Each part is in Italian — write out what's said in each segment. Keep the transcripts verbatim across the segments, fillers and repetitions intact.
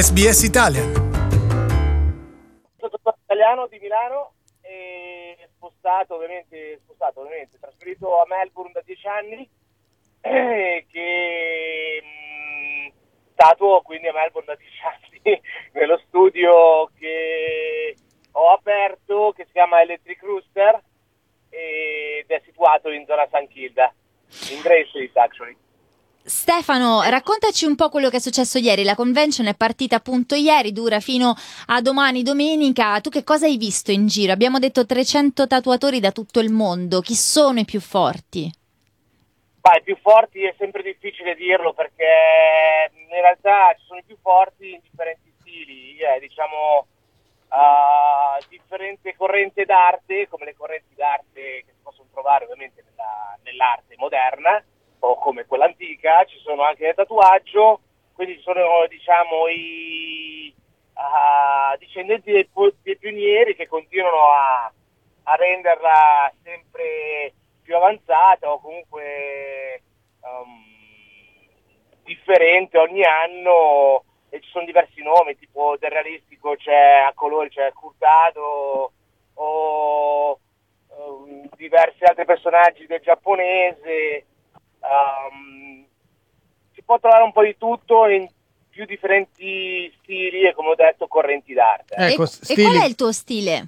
S B S Italian. Sono italiano di Milano e spostato ovviamente, spostato ovviamente, trasferito a Melbourne da dieci anni, eh, che mh, stato quindi a Melbourne da dieci anni nello studio che ho aperto, che si chiama Electric Rooster, ed è situato in zona San Kilda, in Grey Street actually. Stefano, raccontaci un po' quello che è successo ieri. La convention è partita appunto ieri, dura fino a domani domenica. Tu che cosa hai visto in giro? Abbiamo detto trecento tatuatori da tutto il mondo. Chi sono i più forti? Beh, i più forti è sempre difficile dirlo, perché in realtà ci sono i più forti in differenti stili, eh, diciamo uh, differente corrente d'arte, come le correnti d'arte che si possono trovare ovviamente nella, nell'arte moderna o come quella antica. Ci sono anche nel tatuaggio, quindi ci sono, diciamo, i uh, discendenti dei, dei pionieri che continuano a, a renderla sempre più avanzata o comunque um, differente ogni anno, e ci sono diversi nomi, tipo del realistico c'è a colori, c'è Curtado o um, diversi altri personaggi del giapponese. Um, si può trovare un po' di tutto in più differenti stili e, come ho detto, correnti d'arte. Ecco, e, stili... e qual è il tuo stile?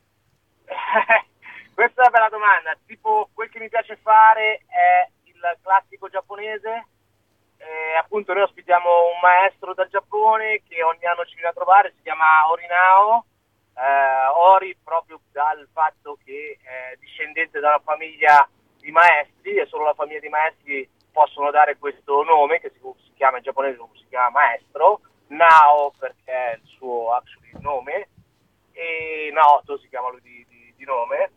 Questa è una bella domanda. Tipo, quel che mi piace fare è il classico giapponese. Eh, appunto noi ospitiamo un maestro dal Giappone che ogni anno ci viene a trovare, si chiama Orinao. eh, Ori proprio dal fatto che è discendente da una famiglia di maestri, e solo la famiglia di maestri possono dare questo nome, che si, si chiama in giapponese, si chiama maestro. Nao perché è il suo actually nome, e Naoto si chiama lui di, di, di nome,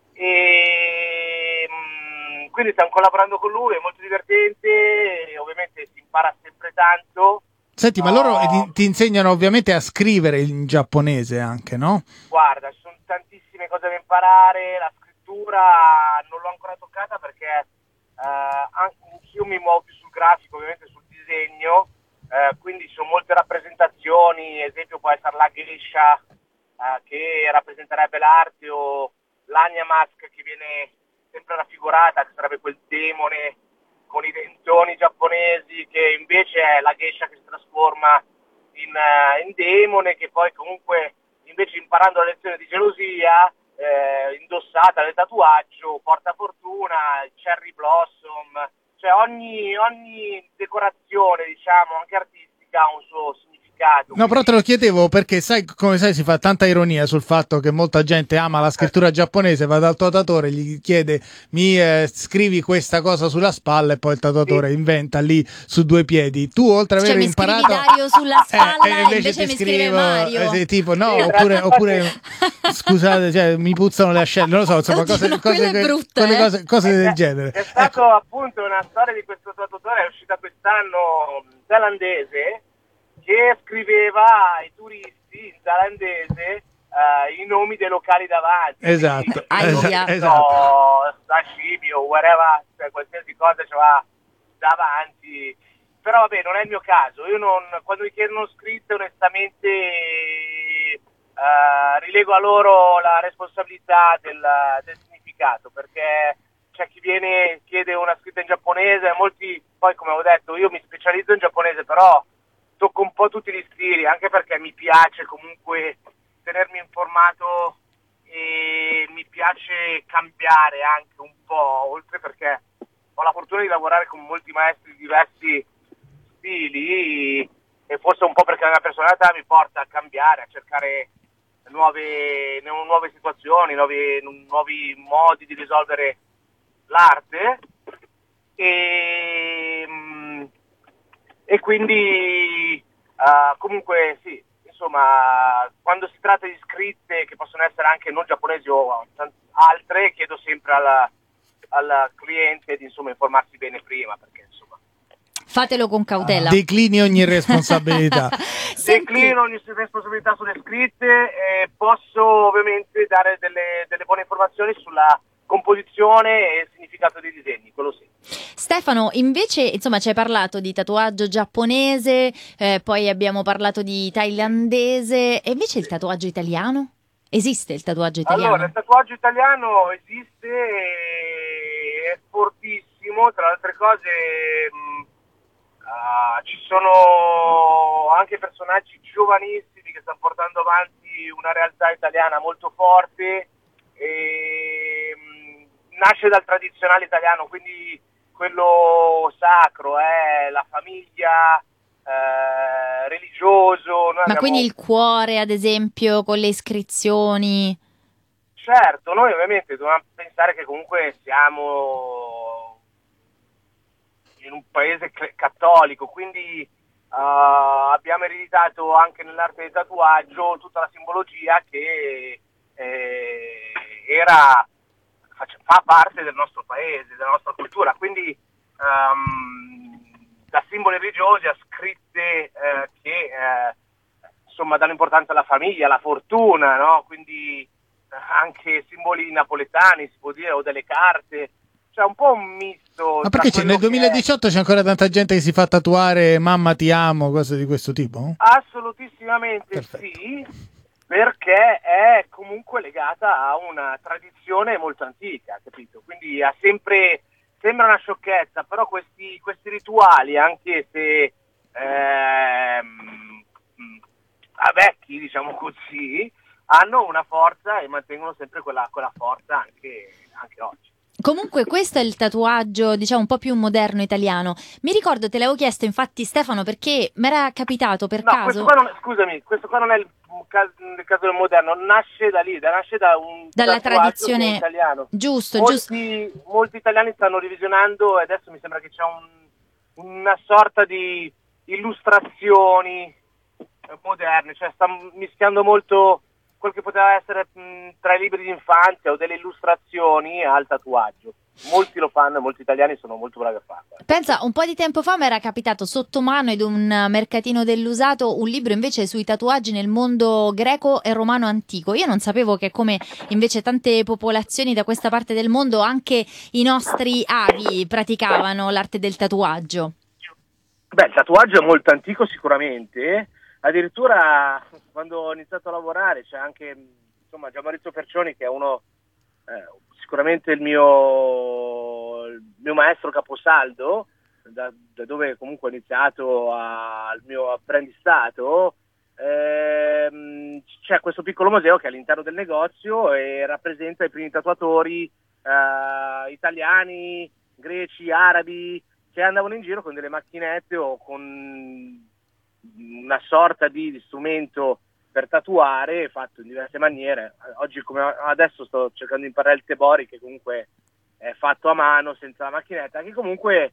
e mh, quindi stiamo collaborando con lui, è molto divertente, e ovviamente si impara sempre tanto. Senti, ma loro uh, ti, ti insegnano ovviamente a scrivere in giapponese anche, no? Guarda, ci sono tantissime cose da imparare. La scrittura non l'ho ancora toccata perché uh, anch'io mi muovo più sul grafico, ovviamente sul disegno, uh, quindi ci sono molte rappresentazioni, esempio può essere la geisha uh, che rappresenterebbe l'arte, o l'Anya Mask che viene sempre raffigurata, che sarebbe quel demone con i dentoni giapponesi, che invece è la geisha che si trasforma in, uh, in demone, che poi comunque invece, imparando la lezione di gelosia, eh, indossata nel tatuaggio, porta fortuna, cherry blossom, cioè ogni, ogni decorazione, diciamo, anche artistica ha un suo significato. No, però te lo chiedevo perché, sai, come sai, si fa tanta ironia sul fatto che molta gente ama la scrittura giapponese, va dal tatuatore, gli chiede mi eh, scrivi questa cosa sulla spalla, e poi il tatuatore sì. inventa lì su due piedi. Tu, oltre ad cioè, aver mi imparato Dario sulla spalla, eh, invece, invece ti mi scrivo, scrive Mario, eh, tipo no, sì, oppure, oppure scusate, cioè, mi puzzano le ascelle, non lo so, insomma, cose, no, cose, è brutta, quelle eh? cose, cose è, del genere. È stato ecco. appunto una storia di questo tatuatore, è uscita quest'anno, thailandese, che scriveva ai turisti in thailandese uh, i nomi dei locali davanti. Esatto, quindi, esatto, esatto. Sashimi o whatever, cioè qualsiasi cosa c'era davanti. Però vabbè, non è il mio caso. Io non, quando mi chiedono scritte, onestamente uh, rilego a loro la responsabilità del, del significato, perché c'è chi viene chiede una scritta in giapponese, molti, poi come ho detto, io mi specializzo in giapponese, però tocco un po' tutti gli stili, anche perché mi piace comunque tenermi informato e mi piace cambiare anche un po', oltre perché ho la fortuna di lavorare con molti maestri di diversi stili, e forse un po' perché la mia personalità mi porta a cambiare, a cercare nuove, nuove situazioni, nuovi, nuovi modi di risolvere l'arte, e E quindi uh, comunque sì, insomma, quando si tratta di scritte che possono essere anche non giapponesi o altre, chiedo sempre al, al cliente di insomma informarsi bene prima, perché insomma fatelo con cautela. Declini ogni responsabilità. Declino ogni responsabilità sulle scritte, e posso ovviamente dare delle, delle buone informazioni sulla composizione e il significato significato dei disegni, quello sì. Stefano, invece, insomma, ci hai parlato di tatuaggio giapponese, eh, poi abbiamo parlato di thailandese, e invece il tatuaggio italiano? Esiste il tatuaggio italiano? Allora, il tatuaggio italiano esiste, e è fortissimo, tra le altre cose mh, uh, ci sono anche personaggi giovanissimi che stanno portando avanti una realtà italiana molto forte, e mh, nasce dal tradizionale italiano, quindi quello sacro è eh, la famiglia, eh, religioso. Noi Ma abbiamo... quindi il cuore, ad esempio, con le iscrizioni? Certo, noi ovviamente dobbiamo pensare che comunque siamo in un paese cattolico, quindi uh, abbiamo ereditato anche nell'arte del tatuaggio tutta la simbologia che eh, era... fa parte del nostro paese, della nostra cultura, quindi um, da simboli religiosi a scritte eh, che eh, insomma danno importanza alla famiglia, alla fortuna, no? Quindi eh, anche simboli napoletani, si può dire, o delle carte, cioè un po' un misto. Ma perché c'è, nel duemiladiciotto è... c'è ancora tanta gente che si fa tatuare mamma ti amo, cose di questo tipo? Assolutissimamente. Perfetto. Sì. Perché è comunque legata a una tradizione molto antica, capito? Quindi ha sempre, sembra una sciocchezza, però questi, questi rituali, anche se ehm, a vecchi, diciamo così, hanno una forza e mantengono sempre quella, quella forza anche, anche oggi. Comunque questo è il tatuaggio, diciamo, un po' più moderno italiano. Mi ricordo, te l'avevo chiesto infatti, Stefano, perché mi era capitato per no, caso... Questo qua non, scusami, questo qua non è il caso, il caso del moderno, nasce da lì, nasce da un dalla tradizione italiano. Giusto, molti, giusto. Molti italiani stanno revisionando e adesso mi sembra che c'è un, una sorta di illustrazioni moderne, cioè sta mischiando molto quel che poteva essere mh, tra i libri di infanzia o delle illustrazioni al tatuaggio. Molti lo fanno e molti italiani sono molto bravi a farlo. Pensa, un po' di tempo fa mi era capitato sotto mano ad un mercatino dell'usato un libro invece sui tatuaggi nel mondo greco e romano antico. Io non sapevo che, come invece tante popolazioni da questa parte del mondo, anche i nostri avi praticavano l'arte del tatuaggio. Beh, il tatuaggio è molto antico sicuramente. Addirittura quando ho iniziato a lavorare c'è anche insomma Gianmaurizio Fercioni, che è uno eh, sicuramente il mio, il mio maestro caposaldo, da, da dove comunque ho iniziato a, il mio apprendistato. Eh, c'è questo piccolo museo che è all'interno del negozio e rappresenta i primi tatuatori eh, italiani, greci, arabi, che andavano in giro con delle macchinette o con una sorta di strumento per tatuare fatto in diverse maniere. Oggi, come adesso, sto cercando di imparare il tebori, che comunque è fatto a mano senza la macchinetta, che comunque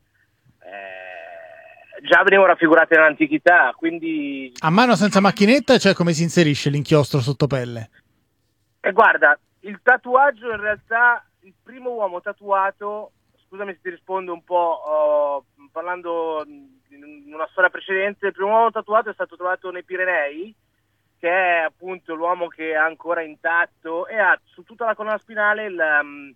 eh, già venivano raffigurate nell'antichità. Quindi a mano senza macchinetta, cioè come si inserisce l'inchiostro sotto pelle? E guarda, il tatuaggio in realtà, il primo uomo tatuato, scusami se ti rispondo un po' uh, parlando in una storia precedente, il primo uomo tatuato è stato trovato nei Pirenei, che è appunto l'uomo che è ancora intatto e ha su tutta la colonna spinale il, um,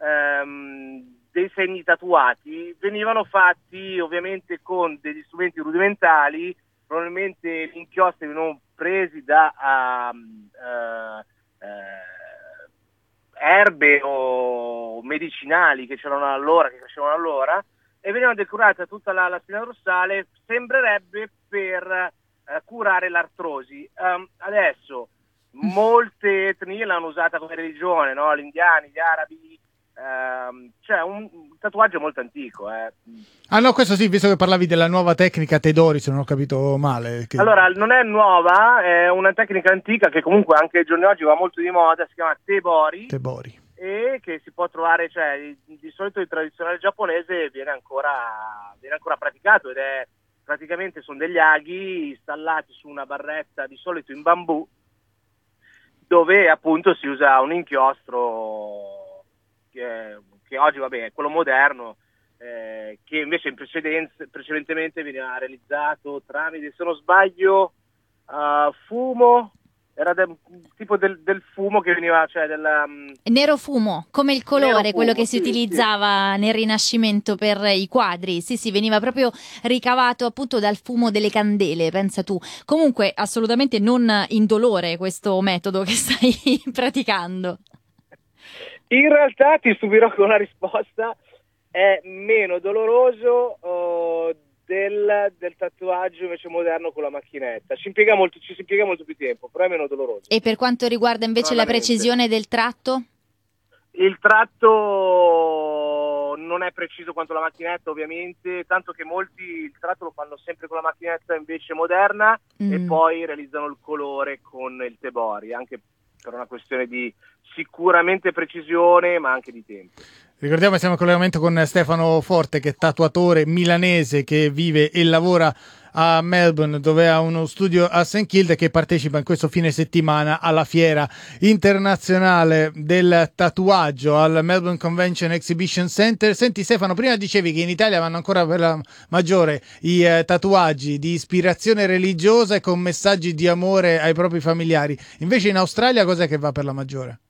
um, dei segni tatuati. Venivano fatti ovviamente con degli strumenti rudimentali, probabilmente gli inchiostri venivano presi da um, uh, uh, erbe o medicinali che c'erano allora, che crescevano allora, e venivano decorate tutta la, la spina dorsale, sembrerebbe per uh, curare l'artrosi. Um, adesso molte etnie l'hanno usata come religione, no? Gli indiani, gli arabi, um, cioè un, un tatuaggio molto antico. Eh. Ah no, questo sì, visto che parlavi della nuova tecnica Tedori, se non ho capito male. Che... Allora, non è nuova, è una tecnica antica che comunque anche ai giorni d'oggi va molto di moda, si chiama Tebori. Tebori. E che si può trovare, cioè di, di solito il tradizionale giapponese viene ancora, viene ancora praticato, ed è praticamente sono degli aghi installati su una barretta, di solito in bambù, dove appunto si usa un inchiostro che, che oggi vabbè è quello moderno, eh, che invece in precedenza, precedentemente veniva realizzato tramite, se non sbaglio, uh, fumo era de, tipo del, del fumo che veniva, cioè del... Um... Nero fumo, come il colore, fumo, quello che sì, si utilizzava sì. nel Rinascimento per i quadri. Sì, sì, veniva proprio ricavato appunto dal fumo delle candele, pensa tu. Comunque, assolutamente non indolore questo metodo che stai praticando. In realtà ti stupirò con la risposta, è meno doloroso uh, del, del tatuaggio invece moderno con la macchinetta. Ci impiega molto, ci si impiega molto più tempo, però è meno doloroso. E per quanto riguarda invece la precisione del tratto? Il tratto non è preciso quanto la macchinetta, ovviamente, tanto che molti il tratto lo fanno sempre con la macchinetta invece moderna mm. e poi realizzano il colore con il Tebori, anche per una questione di sicuramente precisione ma anche di tempo. Ricordiamo che siamo in collegamento con Stefano Forte, che è tatuatore milanese che vive e lavora a Melbourne, dove ha uno studio a Saint Kilda, che partecipa in questo fine settimana alla fiera internazionale del tatuaggio al Melbourne Convention Exhibition Center. Senti Stefano, prima dicevi che in Italia vanno ancora per la maggiore i eh, tatuaggi di ispirazione religiosa e con messaggi di amore ai propri familiari. Invece in Australia cos'è che va per la maggiore?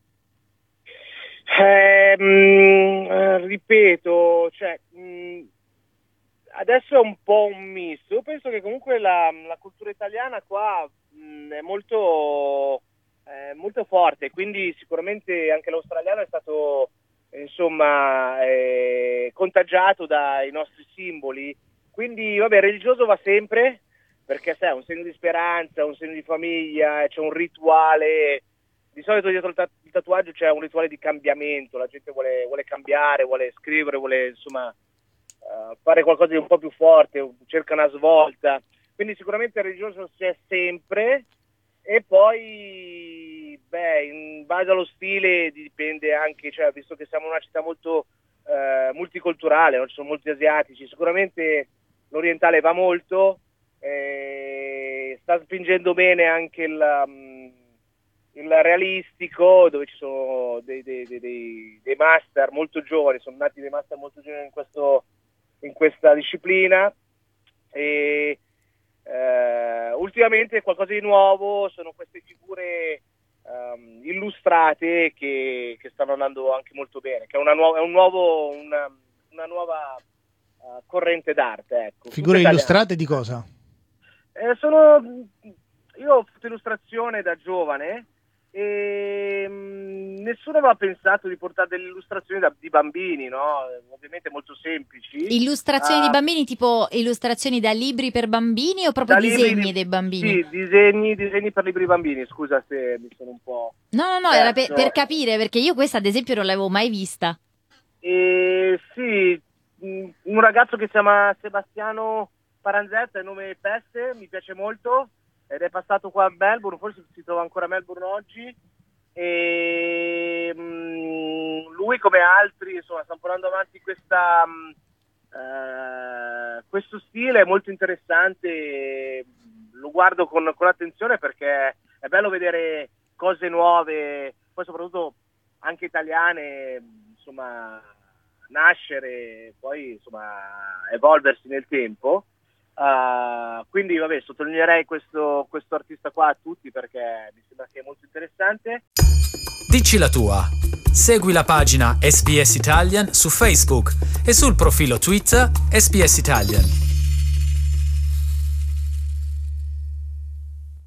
Eh, mh, ripeto, cioè mh, adesso è un po' un misto. Io penso che comunque la, la cultura italiana qua mh, è molto, eh, molto forte, quindi sicuramente anche l'australiano è stato insomma eh, contagiato dai nostri simboli. Quindi vabbè, religioso va sempre, perché sai, è un segno di speranza, un segno di famiglia, c'è un rituale. Di solito dietro il, tat- il tatuaggio c'è un rituale di cambiamento, la gente vuole, vuole cambiare, vuole scrivere, vuole insomma uh, fare qualcosa di un po' più forte, cerca una svolta. Quindi sicuramente il religioso c'è sempre, e poi beh, in base allo stile dipende anche, cioè, visto che siamo una città molto uh, multiculturale, no? Ci sono molti asiatici, sicuramente l'orientale va molto, eh, sta spingendo bene anche il... Um, il realistico, dove ci sono dei, dei, dei, dei master molto giovani, sono nati dei master molto giovani in, questo, in questa disciplina, e eh, ultimamente qualcosa di nuovo sono queste figure um, illustrate che, che stanno andando anche molto bene, che è, una nuova, è un nuovo, una, una nuova uh, corrente d'arte. Ecco. Figure illustrate di cosa? Eh, sono, io ho fatto illustrazione da giovane, e mh, nessuno aveva pensato di portare delle illustrazioni da, di bambini, no? Ovviamente molto semplici. Illustrazioni uh, di bambini, tipo illustrazioni da libri per bambini o proprio disegni libri, dei bambini? Sì, disegni, disegni per libri bambini, scusa se mi sono un po'... No, no, no, era per, per capire, perché io questa ad esempio non l'avevo mai vista. E, sì, un ragazzo che si chiama Sebastiano Paranzetta, il nome Peste, mi piace molto, ed è passato qua a Melbourne, forse si trova ancora a Melbourne oggi, e mh, lui come altri insomma stanno portando avanti questa, mh, uh, questo stile, è molto interessante, lo guardo con, con attenzione perché è bello vedere cose nuove, poi soprattutto anche italiane, insomma nascere, poi insomma evolversi nel tempo. Uh, quindi vabbè, sottolineerei questo, questo artista qua a tutti perché mi sembra che è molto interessante. Dici la tua. Segui la pagina S B S Italian su Facebook e sul profilo Twitter S B S Italian.